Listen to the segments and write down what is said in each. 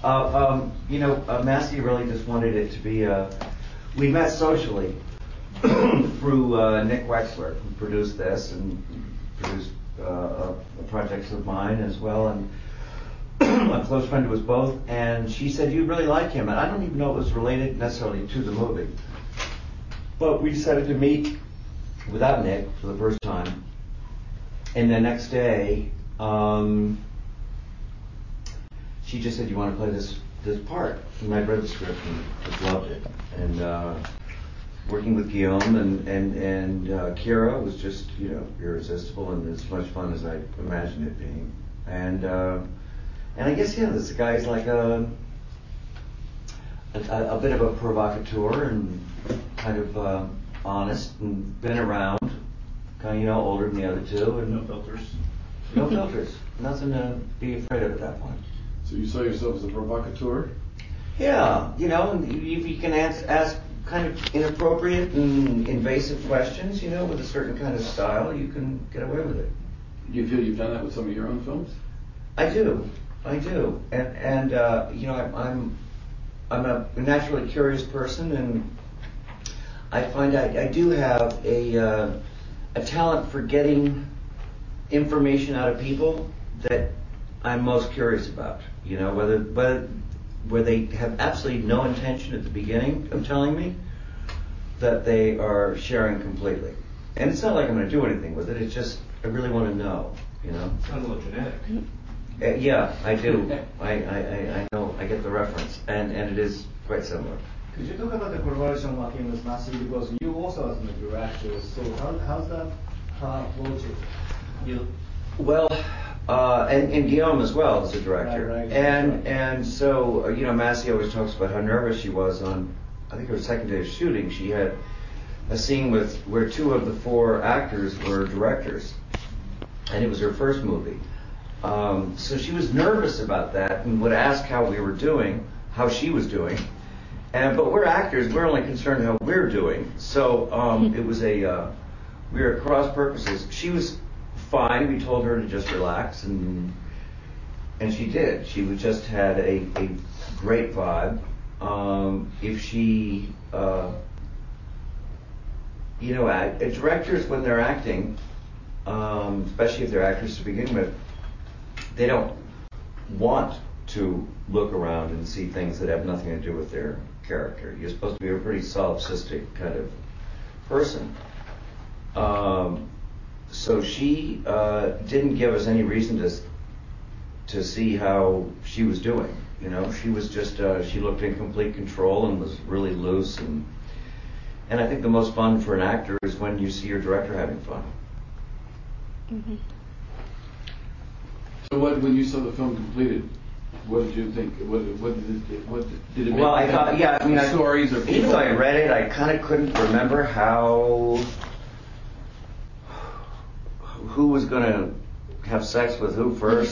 Massey really just wanted it to be we met socially through Nick Wexler, who produced this and produced projects of mine as well, and a close friend to us both, and she said, "You really like him," and I don't even know it was related necessarily to the movie. But we decided to meet without Nick for the first time, and the next day, she just said, "You want to play this part?" And I read the script and just loved it. And working with Guillaume and Kira was just irresistible and as much fun as I imagined it being. And I guess this guy's like a bit of a provocateur and kind of honest and been around, kind of older than the other two, and no filters. No filters. Nothing to be afraid of at that point. So you saw yourself as a provocateur? Yeah, and if you can ask kind of inappropriate and invasive questions, with a certain kind of style, you can get away with it. Do you feel you've done that with some of your own films? I do, and I'm a naturally curious person, and I find I do have a talent for getting information out of people that I'm most curious about. Where they have absolutely no intention at the beginning of telling me that they are sharing completely. And it's not like I'm going to do anything with it. It's just I really want to know. Sounds a little genetic. Yeah, I do. I know. I get the reference, and it is quite similar. Could you talk about the collaboration working with Massey, because you also as a director, so how's that approach it? Well, and Guillaume as well as a director. Right. And so, Massey always talks about how nervous she was on, I think her second day of shooting. She had a scene where 2 of the 4 actors were directors, and it was her first movie. So she was nervous about that and would ask how we were doing, how she was doing. But we're actors, we're only concerned how we're doing. So it was we were at cross purposes. She was fine. We told her to just relax, and she did. She just had a great vibe. If she, directors when they're acting, especially if they're actors to begin with, they don't want to look around and see things that have nothing to do with their character. You're supposed to be a pretty solipsistic kind of person. So she didn't give us any reason to see how she was doing. She was just she looked in complete control and was really loose, and I think the most fun for an actor is when you see your director having fun. Mm-hmm. So when you saw the film completed, what did you think? What did it make? Well, I thought, stories or people? Even though I read it, I kind of couldn't remember who was going to have sex with who first.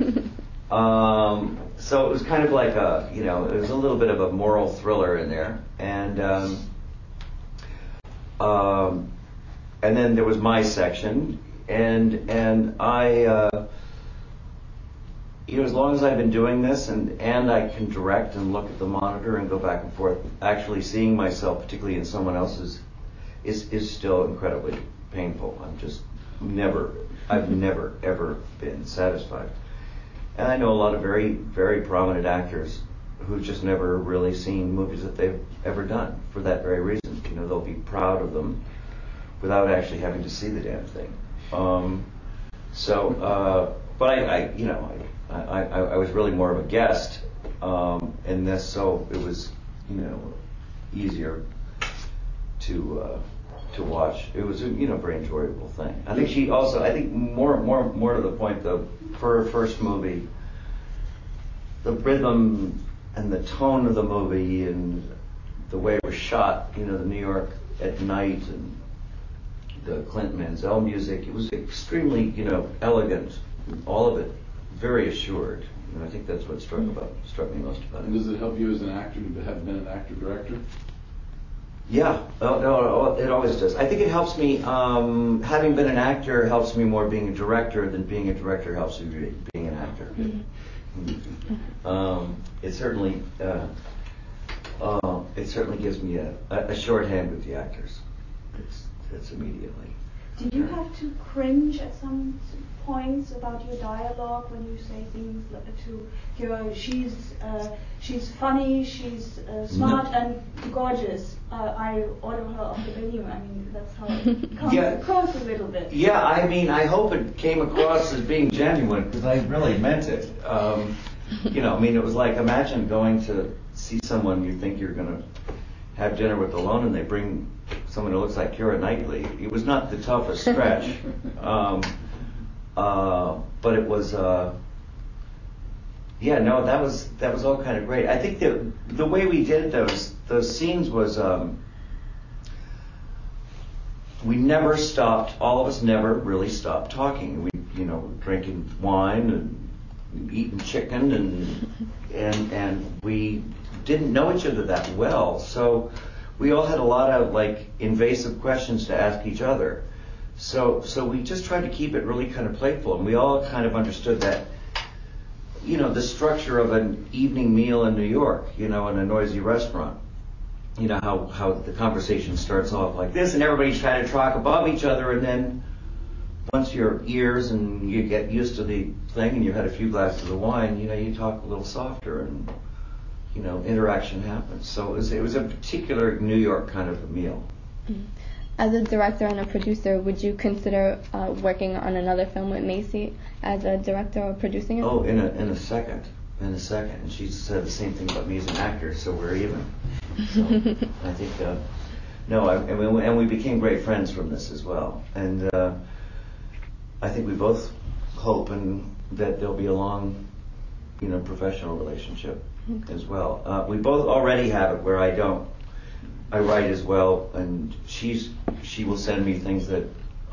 So it was kind of like it was a little bit of a moral thriller in there, and then there was my section, and I. As long as I've been doing this and I can direct and look at the monitor and go back and forth, actually seeing myself, particularly in someone else's, is still incredibly painful. I've never ever been satisfied. And I know a lot of very, very prominent actors who've just never really seen movies that they've ever done for that very reason. They'll be proud of them without actually having to see the damn thing. But I was really more of a guest in this, so it was, easier to watch. It was a very enjoyable thing. I think more to the point though, for her first movie, the rhythm and the tone of the movie and the way it was shot, the New York at night and the Clint Mansell music, it was extremely, elegant, all of it very assured. And I think that's what struck me most about it. And does it help you as an actor to have been an actor-director? Yeah, no, it always does. I think it helps me, having been an actor helps me more being a director than being a director helps me being an actor. Mm-hmm. It certainly gives me a shorthand with the actors. It's immediately. Did you have to cringe at some points about your dialogue when you say things to Kira? She's funny, she's smart and gorgeous. I order her off the menu. I mean, that's how it comes across a little bit. Yeah, I mean, I hope it came across as being genuine because I really meant it. I mean, it was like, imagine going to see someone you think you're going to have dinner with alone and they bring someone who looks like Keira Knightley. It was not the toughest stretch, but it was. That was all kind of great. I think the way we did those scenes was we never stopped. All of us never really stopped talking. We drinking wine and eating chicken and we didn't know each other that well, so we all had a lot of invasive questions to ask each other. So we just tried to keep it really kind of playful, and we all kind of understood that, the structure of an evening meal in New York, in a noisy restaurant. How the conversation starts off like this, and everybody's trying to talk above each other, and then once your ears and you get used to the thing, and you've had a few glasses of wine, you talk a little softer, and interaction happens. So it was a particular New York kind of a meal. As a director and a producer, would you consider working on another film with Macy as a director or producing it? Oh, in a second. And she said the same thing about me as an actor, so we're even. So I think and we became great friends from this as well. And I think we both hope that there'll be a long, professional relationship as well. We both already have it where I write as well, and she will send me things that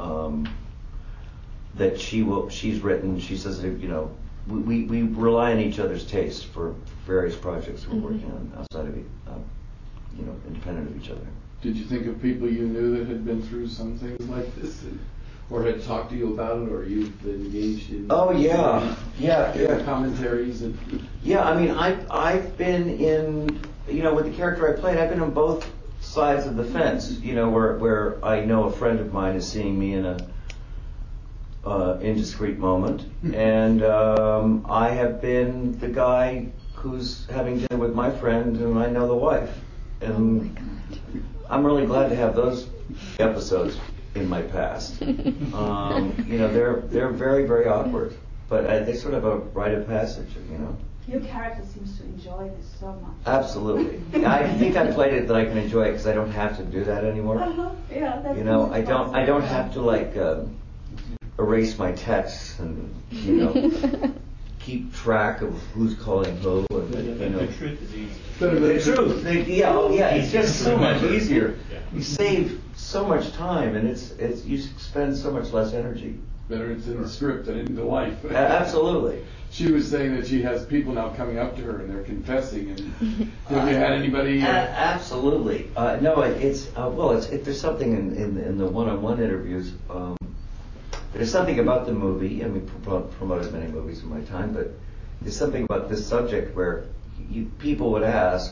she's written. She says that, we rely on each other's taste for various projects that we're working on outside of independent of each other. Did you think of people you knew that had been through some things like this, or had talked to you about it, or you've engaged in? Oh yeah. Commentaries and. Yeah, I mean, I've been in, with the character I played, I've been on both sides of the fence. Where I know a friend of mine is seeing me in a indiscreet moment, and I have been the guy who's having dinner with my friend, and I know the wife, and I'm really glad to have those episodes in my past. They're very, very awkward, but they sort of a rite of passage, Your character seems to enjoy this so much. Absolutely. I think I played it that I can enjoy it because I don't have to do that anymore. Yeah, that's I don't have to erase my texts and keep track of who's calling who. And, The truth is easy. The truth. It's just so much easier. You save so much time, and it's you spend so much less energy. Better it's in the script than in the life. Absolutely. She was saying that she has people now coming up to her and they're confessing. And have you had anybody? Absolutely. No, it's there's something in the one-on-one interviews. There's something about the movie, and we promoted many movies in my time, but there's something about this subject where people would ask,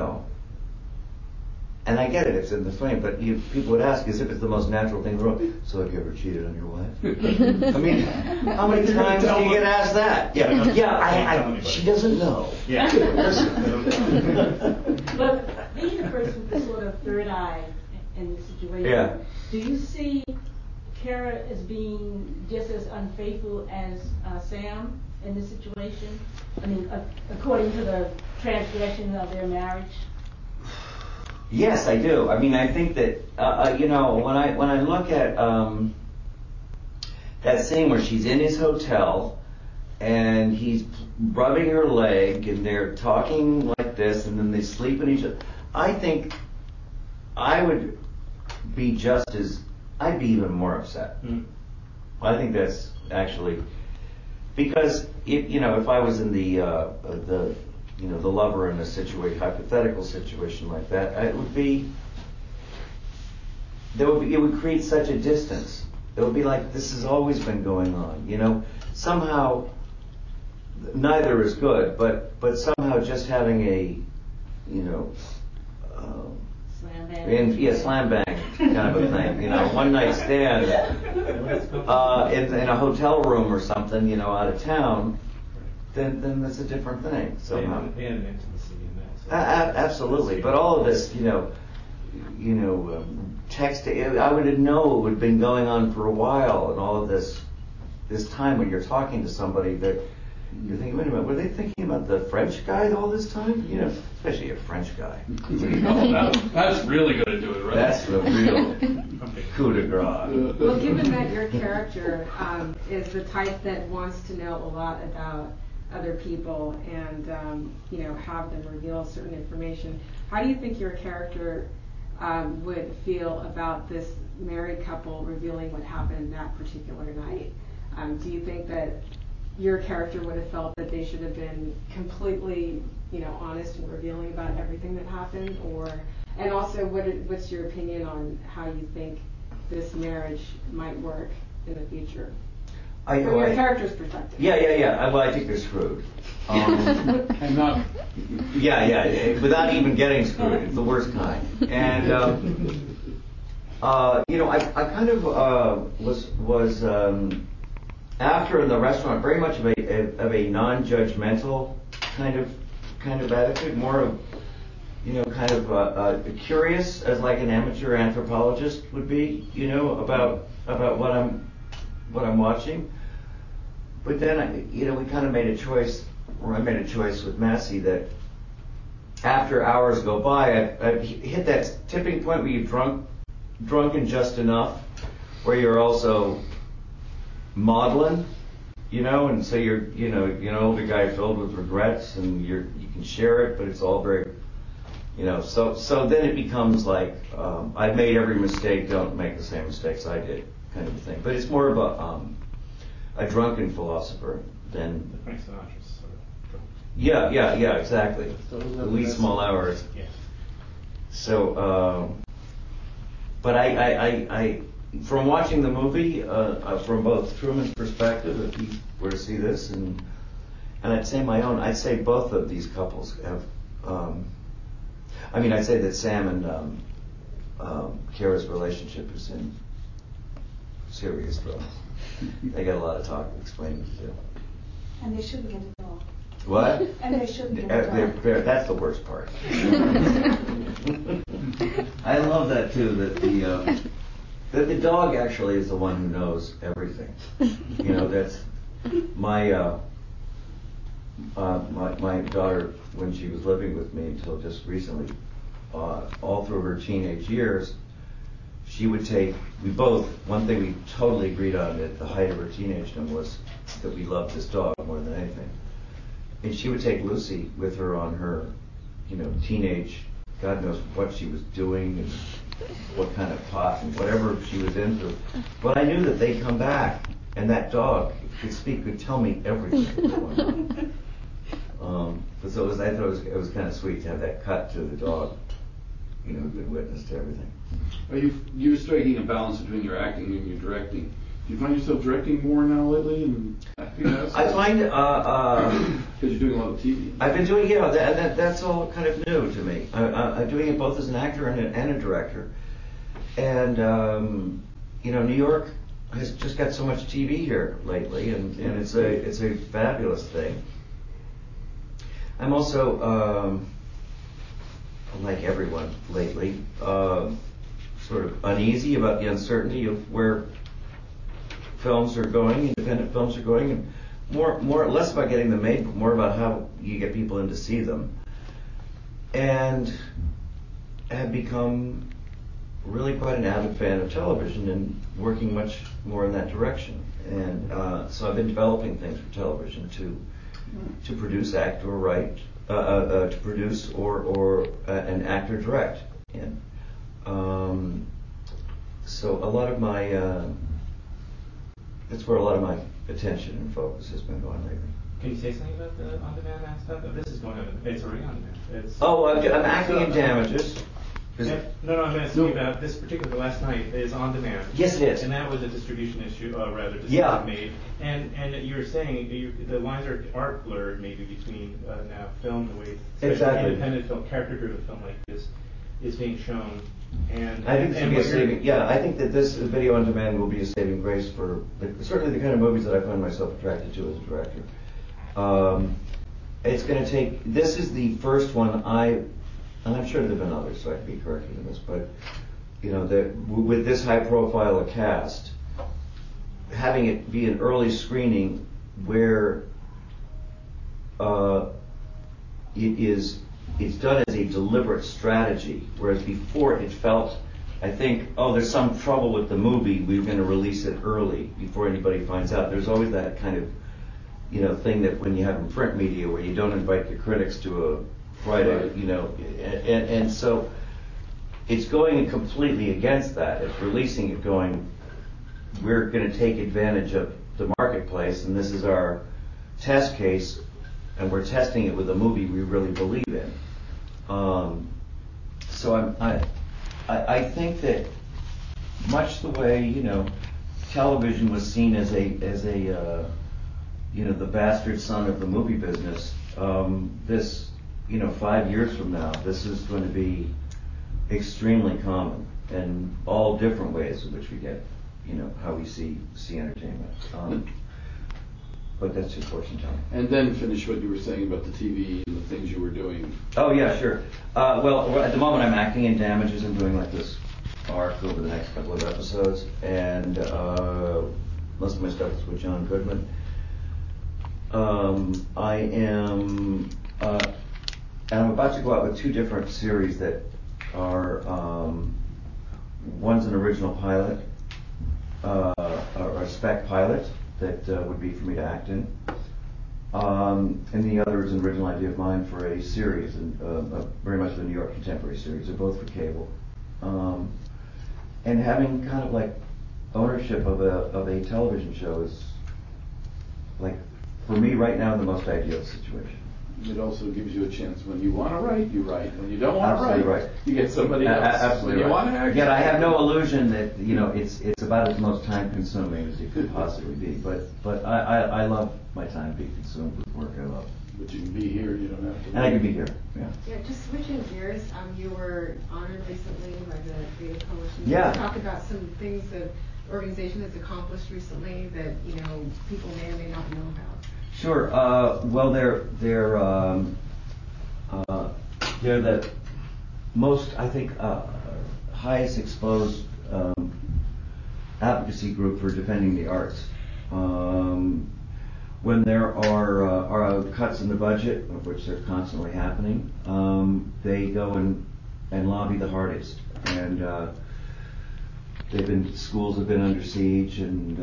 and I get it, it's in the frame, but people would ask as if it's the most natural thing in the world. So have you ever cheated on your wife? I mean, how many times do you get asked that? She doesn't know. Yeah. But being a person with the sort of third eye in the situation, do you see Kara as being just as unfaithful as Sam in this situation? I mean, according to the transgression of their marriage? Yes, I do. I mean, I think that when I look at that scene where she's in his hotel and he's rubbing her leg and they're talking like this and then they sleep in each other, I think I would be I'd be even more upset. I think that's actually because if I was in the lover in a hypothetical situation like that, it would create such a distance. It would be like this has always been going on. Somehow neither is good, but somehow just having a, Slam bang. slam bang kind of a thing, one night stand in a hotel room or something, out of town, then that's a different thing. Somehow. They had an intimacy in that. So Absolutely, but all of this, text. I would know it would have been going on for a while, and all of this time when you're talking to somebody that you're thinking, wait a minute, were they thinking about the French guy all this time? Especially a French guy. That's really going to do it, right? That's the real coup de grace. Well, given that your character is the type that wants to know a lot about other people and have them reveal certain information, how do you think your character would feel about this married couple revealing what happened that particular night? Do you think that your character would have felt that they should have been completely, honest and revealing about everything that happened, and also what's your opinion on how you think this marriage might work in the future? From your character's perspective. Yeah. Well, I think they're screwed. And not. Yeah. Without even getting screwed, it's the worst kind. And I kind of was after in the restaurant very much of a non-judgmental kind of attitude, more of kind of curious as like an amateur anthropologist would be, about what I'm watching. But then we kind of made a choice, or I made a choice with Massey that after hours go by, I hit that tipping point where you've drunken just enough, where you're also maudlin, and so you're an older guy filled with regrets, and you can share it, but it's all very, so then it becomes like I've made every mistake, don't make the same mistakes I did, kind of a thing. But it's more of a drunken philosopher than Frank Sinatra's sort of drunk. Yeah, exactly. The wee small hours. Yeah. So, but I from watching the movie, from both Truman's perspective, if he were to see this, and I'd say my own, I'd say both of these couples have. I'd say that Sam and Kara's relationship is in serious trouble. They got a lot of talk explaining to do. And they shouldn't get a dog. What? And they shouldn't get a dog. That's the worst part. I love that too. That the dog actually is the one who knows everything. That's my my daughter, when she was living with me until just recently, all through her teenage years, she would take. One thing we totally agreed on at the height of her teenagedom was that we loved this dog more than anything. And she would take Lucy with her on her, teenage, God knows what she was doing and what kind of pot and whatever she was into. But I knew that they'd come back, and that dog could tell me everything that was going on. So I thought it was kind of sweet to have that cut to the dog, who'd been witness to everything. You're striking a balance between your acting and your directing. Do you find yourself directing more now lately? And I find because you're doing a lot of TV. I've been doing that's all kind of new to me. I'm doing it both as an actor and a director, and New York has just got so much TV here lately, and it's a fabulous thing. I'm also like everyone lately, sort of uneasy about the uncertainty of where films are going, independent films are going, and less about getting them made, but more about how you get people in to see them. And have become really quite an avid fan of television and working much more in that direction. And so I've been developing things for television to produce, act, or write, to produce or an act or direct. And so a lot of my that's where a lot of my attention and focus has been going lately. Can you say something about the on-demand aspect? This is going on. It's already on demand. I'm acting in Damages, No, I'm asking about this particular last night is on demand. Yes, it is. And that was a distribution issue, rather decision Yeah. made. And you were saying the lines are blurred maybe between now film, the way Exactly. independent film, character-driven film like this is being shown. And I think this will be a saving. Yeah, I think that this video on demand will be a saving grace for certainly the kind of movies that I find myself attracted to as a director. It's going to take. This is the first one and I'm sure there've been others, so I can be corrected in this. But with this high-profile a cast, having it be an early screening where it's done as a deliberate strategy, whereas before it felt, I think, there's some trouble with the movie, we're going to release it early before anybody finds out. There's always that kind of, thing that when you have in print media where you don't invite your critics to a Friday, Right. and so it's going completely against that. It's releasing it going, we're going to take advantage of the marketplace, and this is our test case, and we're testing it with a movie we really believe in. So I think that much the way television was seen as a the bastard son of the movie business. This 5 years from now, this is going to be extremely common in all different ways in which we get how we see entertainment. But that's just fortune telling. And then finish what you were saying about the TV and the things you were doing. Oh yeah, sure. Well, at the moment I'm acting in Damages. I'm doing like this arc over the next couple of episodes, and most of my stuff is with John Goodman. I'm about to go out with 2 different series that are one's an original pilot, or a spec pilot that would be for me to act in. And the other is an original idea of mine for a series, and very much the New York Contemporary series. They're both for cable. And having kind of like ownership of a television show is, like, for me right now, the most ideal situation. It also gives you a chance when you want to write, you write. When you don't want to Absolutely write, right. you get somebody else. Absolutely when you right. want to act, Again, I have no illusion that it's about as most time consuming as it could possibly be. But I love my time being consumed with work I love. But you can be here. You don't have to. And I can be here. Yeah. Yeah, just switching gears, you were honored recently by the Creative Coalition. Yeah. Can you talk about some things that the organization has accomplished recently that people may or may not know about? Sure. Well, they're the most, I think, highest exposed advocacy group for defending the arts. When there are cuts in the budget, of which they're constantly happening, they go and lobby the hardest. And schools have been under siege, and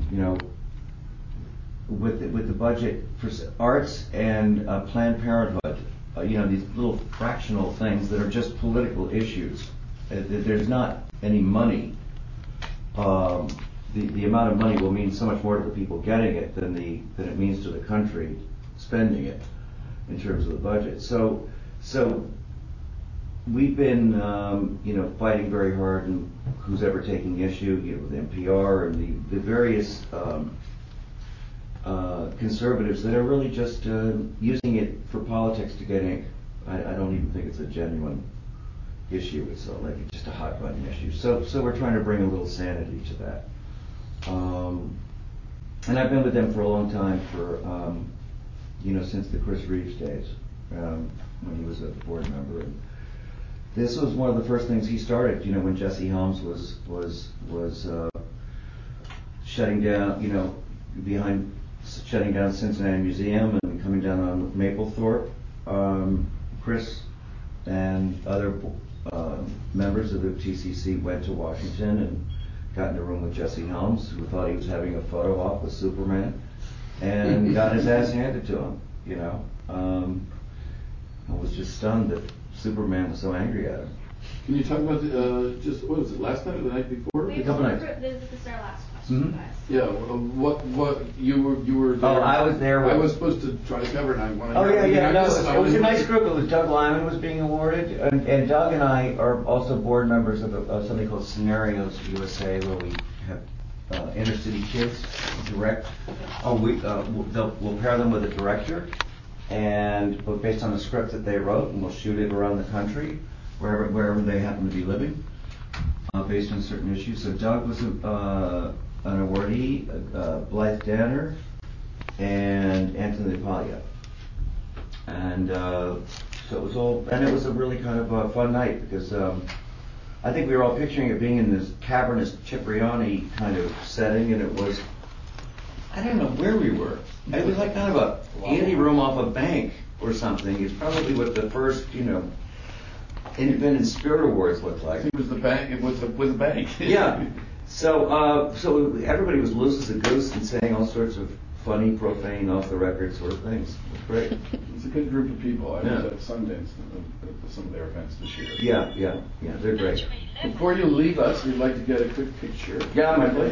with the budget for arts and Planned Parenthood, these little fractional things that are just political issues. There's not any money. The amount of money will mean so much more to the people getting it than it means to the country spending it in terms of the budget. So we've been fighting very hard, and who's ever taking issue with NPR and the various conservatives that are really just using it for politics to get ink. I don't even think it's a genuine issue. It's like just a hot button issue. So we're trying to bring a little sanity to that. And I've been with them for a long time, since the Chris Reeves days, when he was a board member. And this was one of the first things he started. When Jesse Helms was shutting down, shutting down Cincinnati Museum and coming down on Maplethorpe. Chris and other members of the TCC went to Washington and got in a room with Jesse Helms, who thought he was having a photo op with Superman, and got his ass handed to him. I was just stunned that Superman was so angry at him. Can you talk about just what was it, last night or the night before? This is our last question, guys. Yeah. What you were there? Oh, I was there. I was supposed to try to cover it. And I wanted. Oh yeah. No, it was a nice group. It was Doug Lyman was being awarded, and Doug and I are also board members of something called Scenarios USA, where we have inner city kids direct. We'll pair them with a director, but based on the script that they wrote, and we'll shoot it around the country, wherever they happen to be living, based on certain issues. So Doug was an awardee, Blythe Danner, and Anthony LaPaglia. And so it was a really kind of a fun night because I think we were all picturing it being in this cavernous Cipriani kind of setting, and it was, I don't know where we were. It was like kind of a ante room off a bank or something. It's probably what the first, Independent Spirit Awards looked like. It was the bank. It was with a bank. Yeah. So everybody was loose as a goose and saying all sorts of funny, profane, off the record sort of things. It was great. It's a good group of people. I was at Sundance at some of their events this year. Yeah. They're great. Before you leave us, we'd like to get a quick picture. Yeah, my pleasure.